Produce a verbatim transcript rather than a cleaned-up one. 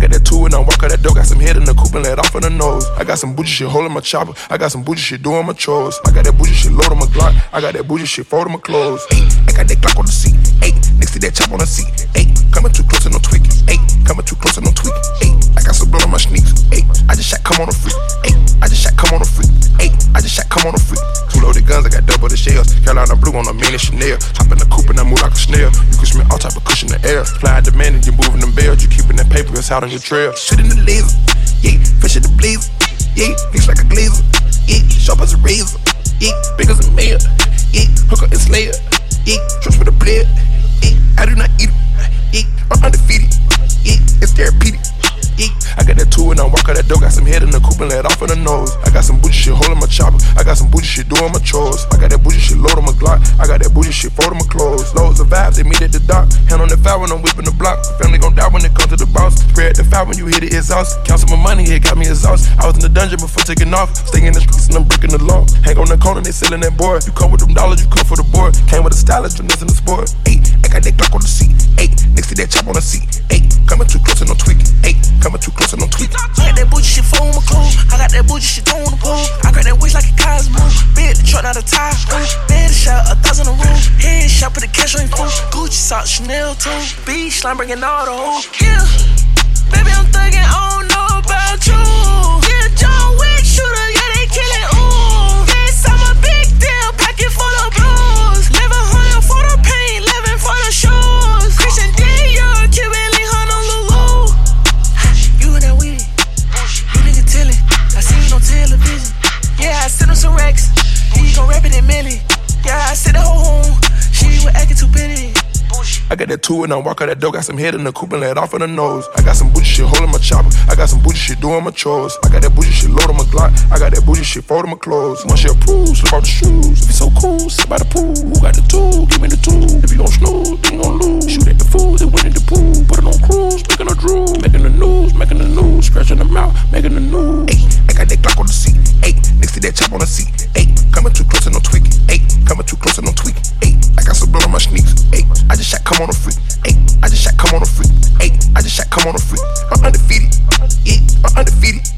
got that two and I walk out that door. Got some head in the coupe and let off in the nose. I got some bougie shit holding my chopper. I got some bougie shit doing my chores. I got that bougie shit loading my Glock. I got that bougie shit folding my clothes. Ayy, I got that Glock on the seat. Ayy, next to that chop on the seat. Ayy, coming too close and no tweaking. Ayy, coming too close and no tweaking. Ayy, I got some blood on my sneaks. Ayy, I just shot come on a freak. Ayy, I just shot come on a freak. Ayy, I just shot come on a freak. Two loaded guns, I got double the shells. Carolina blue on a mini Chanel. Hop in the coupe and I move like a snail. You can smell all type of cushion in the air. Fly out the man and you moving them bells. You keeping that paper, it's out on your trail. Shit in the laser, yeah, fish in the blazer. Yeah, mix like a glazer. Yeah, sharp as a razor. Yeah, big as a mayor. Yeah, hooker and slayer. Yeah, trips with a blade. Yeah, I do not eat it. Yeah, I'm undefeated. Yeah, it's therapeutic. Yeah, I got that two and I walk out that door. Got some head in the coupe and let off in the nose. I got some bougie shit holding my chopper. I got some bougie shit doing my chores. I got that bougie shit loading my Glock. I got that bougie shit folding my clothes. Loads of vibes, they meet at the dock. Hand on the foul when I'm whipping the block. Family gon' die when it comes to the boss. Spread the foul when you hit it exhaust. Count some money, it got me exhaust. I was in the dungeon before taking off. Staying in the streets and I'm breaking the law. Hang on the corner, they selling that board. You come with them dollars, you come for the board. Came with a stylist, you in the sport. Ayy, I got that Glock on the seat. Ayy, next to that chop on the seat. Ayy, coming too close and no tweaking. Ayy, coming too close and no tweaking. I got that bougie shit for my clothes. I got that bougie shit on the pole. I got that wish like a Cosmo. Bid the truck, not a tire. Bed shot, a thousand a room. Head shot, put the cash on your phone. Gucci socks, Chanel too. Beach slime, bringing all the hoes. Yeah, baby, I'm thugging, I don't know about you. Yeah, John Wick shooter, yeah, they killing, ooh. Yes, I'm a big deal, pocket full of blues. eleven hundred for the paint, eleven for the shoes. Christian Dior, Cuban Link, Honolulu. You and that weed, you nigga tellin'. I seen you on television. Yeah, I sent him some racks. He gon' rap it in Millie. Yeah, I said the whole home. She was acting too pretty. I got that two and I walk out that door. Got some head in the coupe and let off in the nose. I got some bougie shit holding my chopper. I got some bougie shit doing my chores. I got that bougie shit loading my Glock. I got that bougie shit folding my clothes. Once you approve, slip out the shoes. If it's so cool, sit by the pool. Who got the tool? Give me the tool. If you gon' snooze, then you gon' lose. Shoot at the fools, they win in the pool. Put it on cruise, making a drool. Making the news, making the news. Scratching them out, making the news. Ayy, I got that Glock on the seat. Ayy, next to that chop on the seat. Ayy, coming too close and no tweaking. Ayy, coming too close and no tweaking. Ayy, I got some blood on my sneaks. Ayy, I just shot come on a freak. Ayy, I just shot come on a freak. Ayy, I just shot come on a freak. I'm undefeated. Yeah, I'm undefeated.